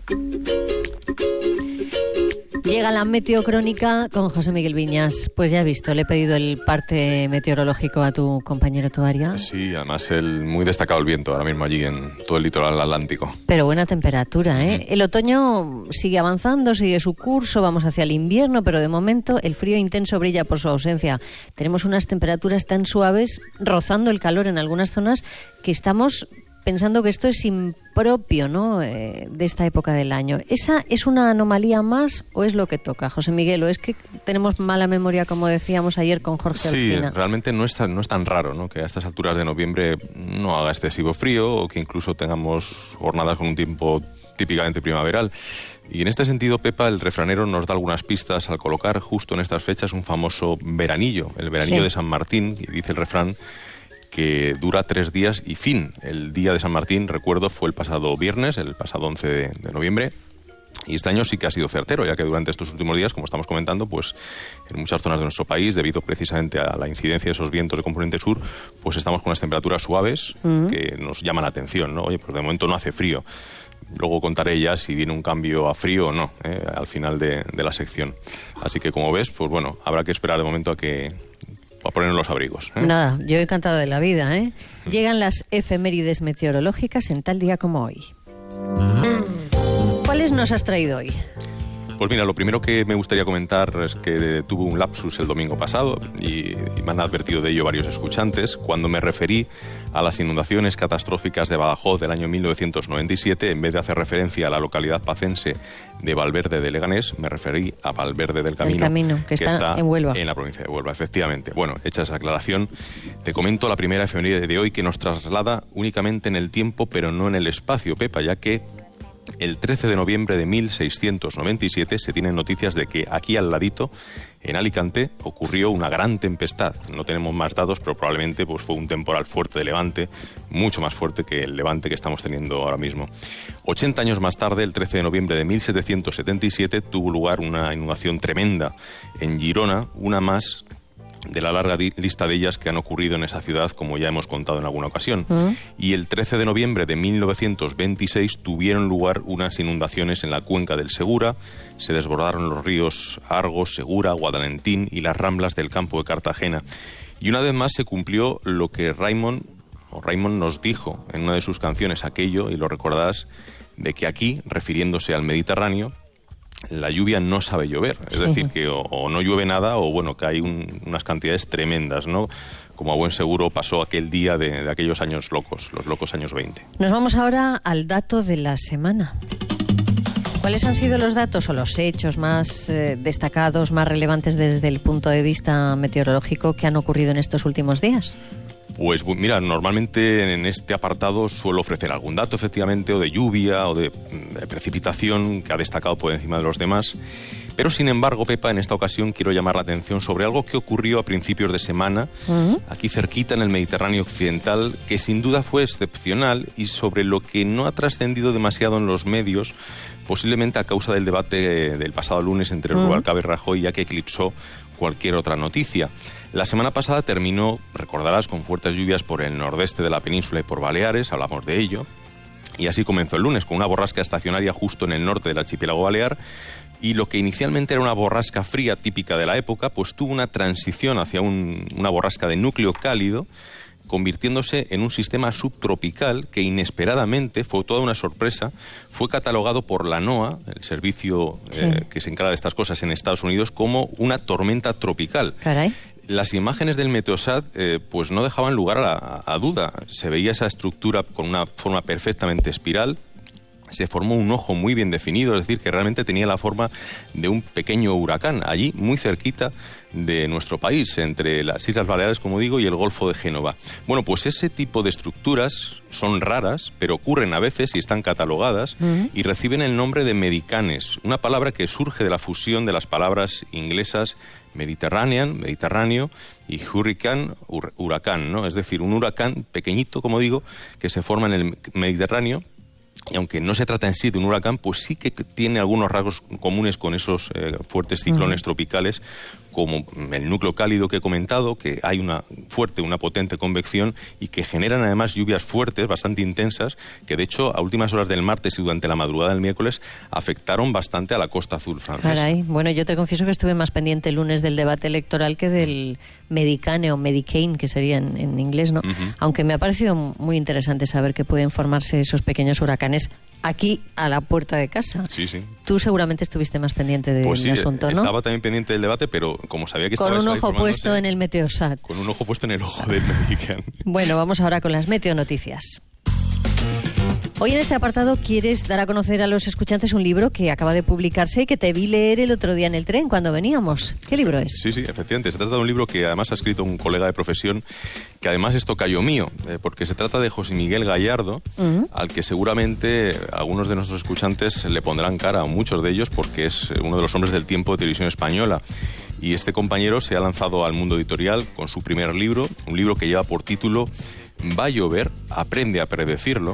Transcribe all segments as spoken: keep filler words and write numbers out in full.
Llega la meteocrónica con José Miguel Viñas. Pues ya has visto, le he pedido el parte meteorológico a tu compañero tu área. Sí, además el muy destacado el viento ahora mismo allí en todo el litoral atlántico. Pero buena temperatura, ¿eh? Uh-huh. El otoño sigue avanzando, sigue su curso, vamos hacia el invierno, pero de momento el frío intenso brilla por su ausencia. Tenemos unas temperaturas tan suaves, rozando el calor en algunas zonas, que estamos pensando que esto es impropio, ¿no?, eh, de esta época del año. ¿Esa es una anomalía más o es lo que toca, José Miguel? ¿O es que tenemos mala memoria, como decíamos ayer con Jorge Sí, Alsina? realmente no es, tan, no es tan raro, ¿no?, que a estas alturas de noviembre no haga excesivo frío o que incluso tengamos jornadas con un tiempo típicamente primaveral. Y en este sentido, Pepa, el refranero nos da algunas pistas al colocar justo en estas fechas un famoso veranillo, el veranillo sí. de San Martín, y dice el refrán que dura tres días y fin. El día de San Martín, recuerdo, fue el pasado viernes, el pasado once de, de noviembre, y este año sí que ha sido certero, ya que durante estos últimos días, como estamos comentando, pues en muchas zonas de nuestro país, debido precisamente a la incidencia de esos vientos de componente sur, pues estamos con unas temperaturas suaves uh-huh. que nos llaman la atención, ¿no? Oye, pues de momento no hace frío. Luego contaré ya si viene un cambio a frío o no, ¿eh?, al final de, de la sección. Así que, como ves, pues bueno, habrá que esperar de momento a que a ponernos los abrigos, ¿eh? Nada, yo he encantado de la vida, ¿eh? Mm. Llegan las efemérides meteorológicas en tal día como hoy. Mm. ¿Cuáles nos has traído hoy? Pues mira, lo primero que me gustaría comentar es que tuve un lapsus el domingo pasado y, y me han advertido de ello varios escuchantes cuando me referí a las inundaciones catastróficas de Badajoz del año mil novecientos noventa y siete. En vez de hacer referencia a la localidad pacense de Valverde de Leganés, me referí a Valverde del Camino, el camino que, que está, está en Huelva. En la provincia de Huelva, efectivamente. Bueno, hecha esa aclaración, te comento la primera efeméride de hoy que nos traslada únicamente en el tiempo, pero no en el espacio, Pepa, ya que el trece de noviembre de mil seiscientos noventa y siete se tienen noticias de que aquí al ladito, en Alicante, ocurrió una gran tempestad. No tenemos más datos, pero probablemente pues, fue un temporal fuerte de levante, mucho más fuerte que el levante que estamos teniendo ahora mismo. ochenta años más tarde, el trece de noviembre de mil setecientos setenta y siete, tuvo lugar una inundación tremenda en Girona, una más de la larga lista de ellas que han ocurrido en esa ciudad, como ya hemos contado en alguna ocasión. ¿Mm? Y el trece de noviembre de mil novecientos veintiséis tuvieron lugar unas inundaciones en la cuenca del Segura. Se desbordaron los ríos Argos, Segura, Guadalentín y las ramblas del campo de Cartagena. Y una vez más se cumplió lo que Raymond, o Raymond nos dijo en una de sus canciones, aquello, y lo recordarás, de que aquí, refiriéndose al Mediterráneo, la lluvia no sabe llover, es sí. decir, que o, o no llueve nada o bueno, que hay un, unas cantidades tremendas, ¿no? Como a buen seguro pasó aquel día de, de aquellos años locos, los locos años veinte. Nos vamos ahora al dato de la semana. ¿Cuáles han sido los datos o los hechos más eh, destacados, más relevantes desde el punto de vista meteorológico que han ocurrido en estos últimos días? Pues mira, normalmente en este apartado suelo ofrecer algún dato, efectivamente, o de lluvia o de, de precipitación que ha destacado por encima de los demás. Pero, sin embargo, Pepa, en esta ocasión quiero llamar la atención sobre algo que ocurrió a principios de semana, uh-huh. aquí cerquita en el Mediterráneo occidental, que sin duda fue excepcional y sobre lo que no ha trascendido demasiado en los medios, posiblemente a causa del debate del pasado lunes entre uh-huh. Rubalcaba y Rajoy, ya que eclipsó cualquier otra noticia. La semana pasada terminó, recordarás, con fuertes lluvias por el nordeste de la península y por Baleares, hablamos de ello, y así comenzó el lunes, con una borrasca estacionaria justo en el norte del archipiélago balear, y lo que inicialmente era una borrasca fría típica de la época, pues tuvo una transición hacia un, una borrasca de núcleo cálido, convirtiéndose en un sistema subtropical que inesperadamente, fue toda una sorpresa, fue catalogado por la NOAA, el servicio sí. eh, que se encarga de estas cosas en Estados Unidos, como una tormenta tropical. Caray. Las imágenes del Meteosat eh, pues no dejaban lugar a, la, a duda. Se veía esa estructura con una forma perfectamente espiral. Se formó un ojo muy bien definido, es decir, que realmente tenía la forma de un pequeño huracán, allí muy cerquita de nuestro país, entre las Islas Baleares, como digo, y el Golfo de Génova. Bueno, pues ese tipo de estructuras son raras, pero ocurren a veces y están catalogadas, uh-huh. y reciben el nombre de medicanes, una palabra que surge de la fusión de las palabras inglesas Mediterranean, Mediterráneo, y hurricane, hur- huracán, ¿no? Es decir, un huracán pequeñito, como digo, que se forma en el Mediterráneo, y aunque no se trata en sí de un huracán, pues sí que tiene algunos rasgos comunes con esos eh, fuertes ciclones uh-huh. tropicales, como el núcleo cálido que he comentado, que hay una fuerte, una potente convección y que generan además lluvias fuertes, bastante intensas, que de hecho a últimas horas del martes y durante la madrugada del miércoles afectaron bastante a la costa azul francesa. Caray. Bueno, yo te confieso que estuve más pendiente el lunes del debate electoral que del Medicane o Medicaine, que sería en, en inglés, ¿no? Uh-huh. Aunque me ha parecido muy interesante saber que pueden formarse esos pequeños huracanes aquí a la puerta de casa. Sí, sí. Tú seguramente estuviste más pendiente del pues sí, asunto, ¿no? Estaba también pendiente del debate, pero como sabía que estaba... Con un ojo puesto en el Meteosat. Con un ojo puesto en el ojo del Medicane. Bueno, vamos ahora con las meteonoticias. Hoy en este apartado quieres dar a conocer a los escuchantes un libro que acaba de publicarse y que te vi leer el otro día en el tren cuando veníamos. ¿Qué libro es? Sí, sí, efectivamente. Se trata de un libro que además ha escrito un colega de profesión, que además es tocayo mío, eh, porque se trata de José Miguel Gallardo, uh-huh. al que seguramente algunos de nuestros escuchantes le pondrán cara, a muchos de ellos, porque es uno de los hombres del tiempo de televisión española. Y este compañero se ha lanzado al mundo editorial con su primer libro, un libro que lleva por título Va a llover, aprende a predecirlo.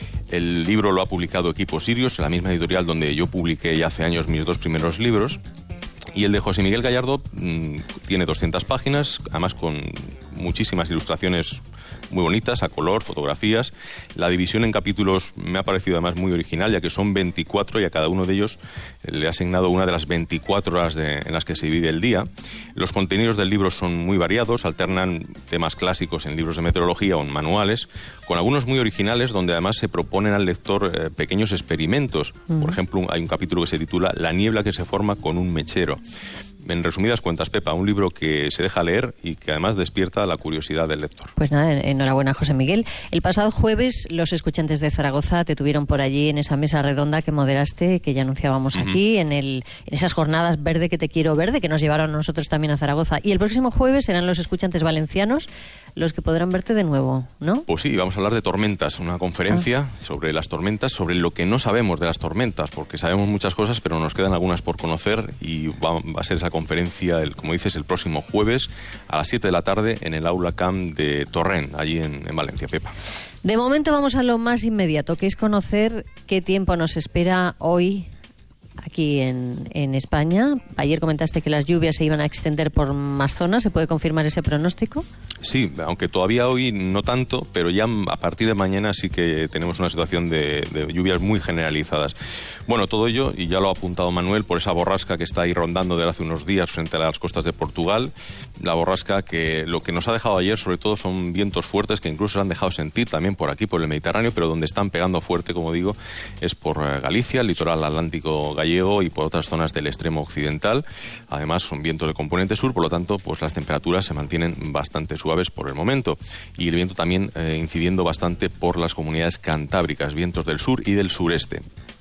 El libro lo ha publicado Equipo Sirius, la misma editorial donde yo publiqué ya hace años mis dos primeros libros. Y el de José Miguel Gallardo mmm, tiene doscientas páginas, además con muchísimas ilustraciones muy bonitas, a color, fotografías. La división en capítulos me ha parecido además muy original, ya que son veinticuatro y a cada uno de ellos le ha asignado una de las veinticuatro horas de, en las que se divide el día. Los contenidos del libro son muy variados, alternan temas clásicos en libros de meteorología o en manuales, con algunos muy originales donde además se proponen al lector eh, pequeños experimentos. Uh-huh. Por ejemplo, hay un capítulo que se titula La niebla que se forma con un mechero. En resumidas cuentas, Pepa, un libro que se deja leer y que además despierta la curiosidad del lector. Pues nada, enhorabuena, José Miguel. El pasado jueves los escuchantes de Zaragoza te tuvieron por allí en esa mesa redonda que moderaste, que ya anunciábamos uh-huh. aquí, en, el, en esas jornadas Verde que te quiero verde, que nos llevaron a nosotros también a Zaragoza. Y el próximo jueves serán los escuchantes valencianos los que podrán verte de nuevo, ¿no? Pues sí, vamos a hablar de tormentas, una conferencia ah. sobre las tormentas, sobre lo que no sabemos de las tormentas, porque sabemos muchas cosas, pero nos quedan algunas por conocer, y va, va a ser esa conferencia, el, como dices, el próximo jueves a las siete de la tarde en el Aula Camp de Torrent, allí en, en Valencia, Pepa. De momento vamos a lo más inmediato, que es conocer qué tiempo nos espera hoy aquí en, en España. Ayer comentaste que las lluvias se iban a extender por más zonas. ¿Se puede confirmar ese pronóstico? Sí, aunque todavía hoy no tanto, pero ya a partir de mañana sí que tenemos una situación de, de lluvias muy generalizadas. Bueno, todo ello, y ya lo ha apuntado Manuel, por esa borrasca que está ahí rondando desde hace unos días frente a las costas de Portugal. La borrasca que lo que nos ha dejado ayer, sobre todo, son vientos fuertes que incluso se han dejado sentir también por aquí, por el Mediterráneo, pero donde están pegando fuerte, como digo, es por Galicia, el litoral atlántico gallego y por otras zonas del extremo occidental. Además, son vientos de componente sur, por lo tanto, pues las temperaturas se mantienen bastante suaves por el momento. Y el viento también eh, incidiendo bastante por las comunidades cantábricas, vientos del sur y del sureste.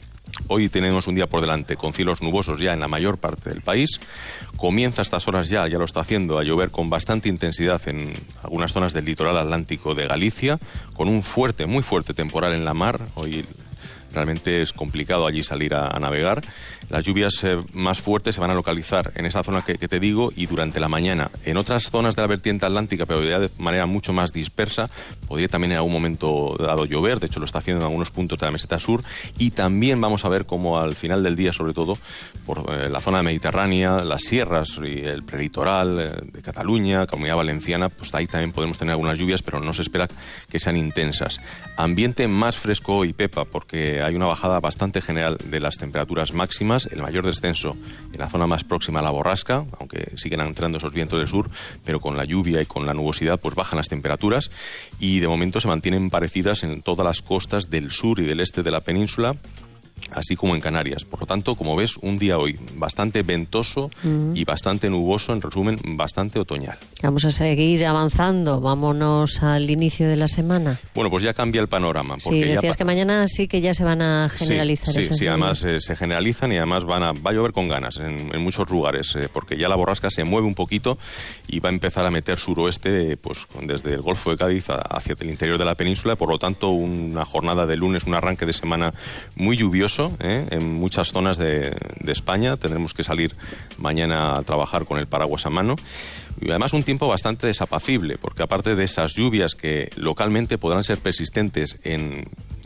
Hoy tenemos un día por delante con cielos nubosos ya en la mayor parte del país. Comienza a estas horas ya, ya lo está haciendo, a llover con bastante intensidad en algunas zonas del litoral atlántico de Galicia, con un fuerte, muy fuerte temporal en la mar. Hoy realmente es complicado allí salir a, a navegar. Las lluvias eh, más fuertes se van a localizar en esa zona que, que te digo y durante la mañana. En otras zonas de la vertiente atlántica, pero ya de manera mucho más dispersa, podría también en algún momento dado llover. De hecho, lo está haciendo en algunos puntos de la meseta sur. Y también vamos a ver cómo al final del día, sobre todo por eh, la zona mediterránea, las sierras y el prelitoral eh, de Cataluña, Comunidad Valenciana, pues ahí también podemos tener algunas lluvias, pero no se espera que sean intensas. Ambiente más fresco hoy, Pepa, porque hay una bajada bastante general de las temperaturas máximas, el mayor descenso en la zona más próxima a la borrasca, aunque siguen entrando esos vientos del sur, pero con la lluvia y con la nubosidad pues bajan las temperaturas y de momento se mantienen parecidas en todas las costas del sur y del este de la península, así como en Canarias. Por lo tanto, como ves, un día hoy bastante ventoso mm. y bastante nuboso, en resumen, bastante otoñal. Vamos a seguir avanzando, vámonos al inicio de la semana. Bueno, pues ya cambia el panorama. Porque sí, decías ya pa- que mañana sí que ya se van a generalizar. Sí, esas sí, sí, además eh, se generalizan y además van a, va a llover con ganas en, en muchos lugares, eh, porque ya la borrasca se mueve un poquito y va a empezar a meter suroeste, pues desde el Golfo de Cádiz a, hacia el interior de la península. Por lo tanto, una jornada de lunes, un arranque de semana muy lluvioso. ¿Eh? En muchas zonas de, de España tendremos que salir mañana a trabajar con el paraguas a mano y además un tiempo bastante desapacible, porque aparte de esas lluvias que localmente podrán ser persistentes en,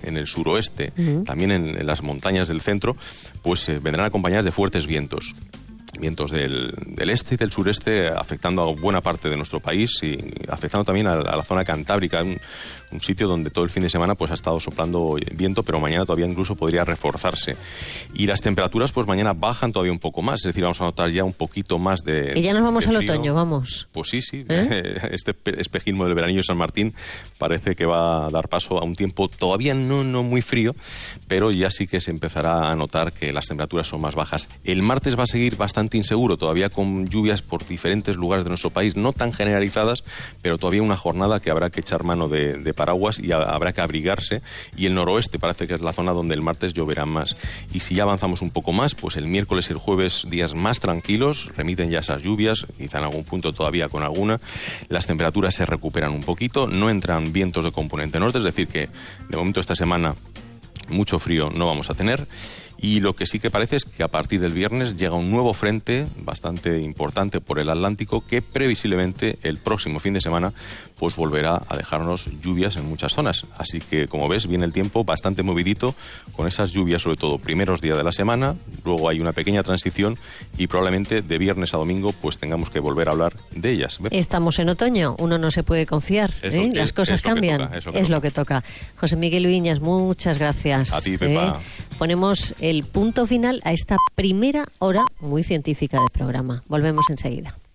en el suroeste, uh-huh. también en, en las montañas del centro, pues eh, vendrán acompañadas de fuertes vientos. Vientos del, del este y del sureste afectando a buena parte de nuestro país y afectando también a, a la zona cantábrica, un, un sitio donde todo el fin de semana pues ha estado soplando viento, pero mañana todavía incluso podría reforzarse. Y las temperaturas pues mañana bajan todavía un poco más, es decir, vamos a notar ya un poquito más de Y ya nos vamos al frío. Otoño, vamos. Pues sí, sí, ¿Eh? Este espejismo del veranillo de San Martín parece que va a dar paso a un tiempo todavía no, no muy frío, pero ya sí que se empezará a notar que las temperaturas son más bajas. El martes va a seguir bastante inseguro, todavía con lluvias por diferentes lugares de nuestro país, no tan generalizadas, pero todavía una jornada que habrá que echar mano de, de paraguas y a, habrá que abrigarse, y el noroeste parece que es la zona donde el martes lloverá más. Y si ya avanzamos un poco más, pues el miércoles y el jueves días más tranquilos, remiten ya esas lluvias, quizá en algún punto todavía con alguna, las temperaturas se recuperan un poquito, no entran vientos de componente norte, es decir que de momento esta semana mucho frío no vamos a tener. Y lo que sí que parece es que a partir del viernes llega un nuevo frente bastante importante por el Atlántico que previsiblemente el próximo fin de semana pues volverá a dejarnos lluvias en muchas zonas. Así que, como ves, viene el tiempo bastante movidito con esas lluvias, sobre todo primeros días de la semana, luego hay una pequeña transición y probablemente de viernes a domingo pues tengamos que volver a hablar de ellas. ¿Ves? Estamos en otoño, uno no se puede confiar, ¿eh? que, Las cosas cambian, toca, es, lo que, es toca. lo que toca. José Miguel Viñas, muchas gracias. A ti, Pepa. ¿eh? Ponemos el punto final a esta primera hora muy científica del programa. Volvemos enseguida.